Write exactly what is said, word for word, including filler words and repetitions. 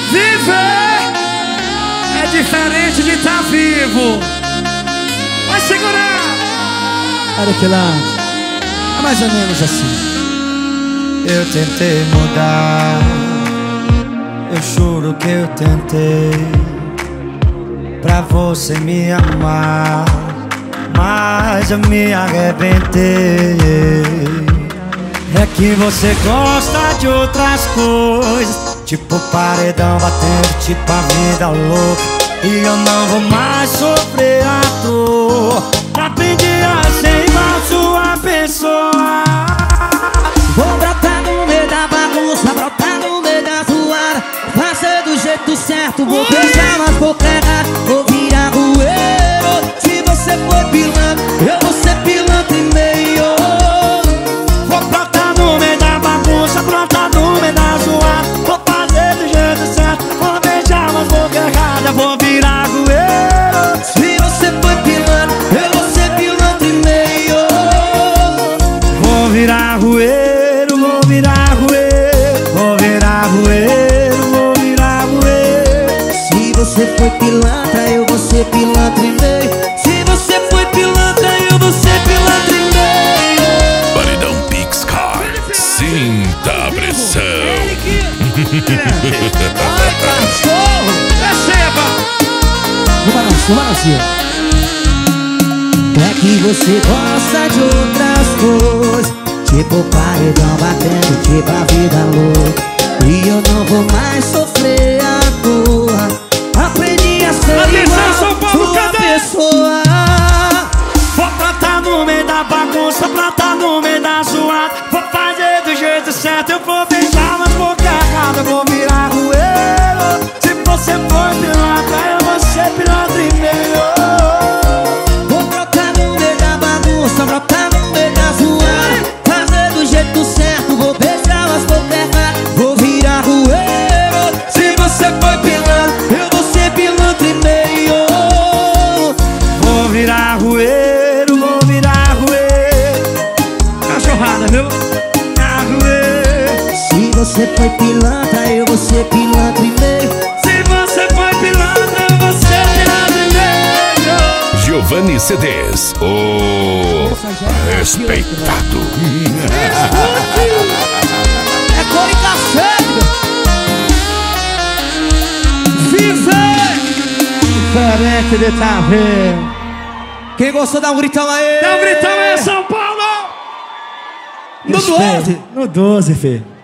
Viver é diferente de estar vivo. Vai segurar. Olha que lá, é mais ou menos assim. Eu tentei mudar, eu juro que eu tentei, pra você me amar, mas eu me arrebentei. É que você gosta de outras coisas, tipo paredão batendo, tipo a vida louca. E eu não vou mais sofrer à toa. Aprendi a ser igual sua pessoa. Vou brotar no meio da bagunça, brotar no meio da zoada, fazer do jeito certo, vou beijar nas bocas erradas, vou virar rueiro. Se você for pilantra, eu vou ser pilantra e meio. Vou brotar no meio da bagunça, brotar no meio da zoada, vou fazer do jeito certo, vou beijar nas bocas erradas, vou virar rueiro. Se você for pilantra, eu vou ser pilantra e meio. Vou virar rueiro, vou virar rueiro, vou virar rueiro, vou virar rueiro. Se você foi pilantra, eu vou ser pilantra e meio. Se você foi pilantra, eu vou ser pilantra e meio. Paredão Pix Card. Sinta a pressão. Ai, cachorro, receba. No balanço, no balanço. É que você gosta de outras coisas, tipo paredão batendo, tipo a vida louca. E eu não vou mais sofrer à toa. Aprendi a ser Atenção, São igual Paulo, sua cadê? pessoa. Vou plantar no meio da bagunça, plantar no meio da zoada, vou fazer do jeito certo, eu vou beijar nas bocas erradas, vou virar rueiro. Se você for pilantra, eu vou ser pilantra e meio. Vou brotar no meio da bagunça, brotar no meio da zoada, fazer do jeito certo, vou beijar as bocas erradas, vou virar rueiro. Se você foi pilantra, eu vou ser pilantra e meio. Vou virar rueiro, vou virar rueiro. Cachorrada, viu? Virar rueiro. Se você foi pilantra, eu vou ser pilantra e meio. Se você foi pilantra, eu vou ser pilantra e meio. Giovanni C Ds, o respeitado. É cor e cacete. Viver diferente de estar vivo. Quem gostou, dá um gritão aí. Dá um gritão aí, São Paulo. No doze. No doze, Fê.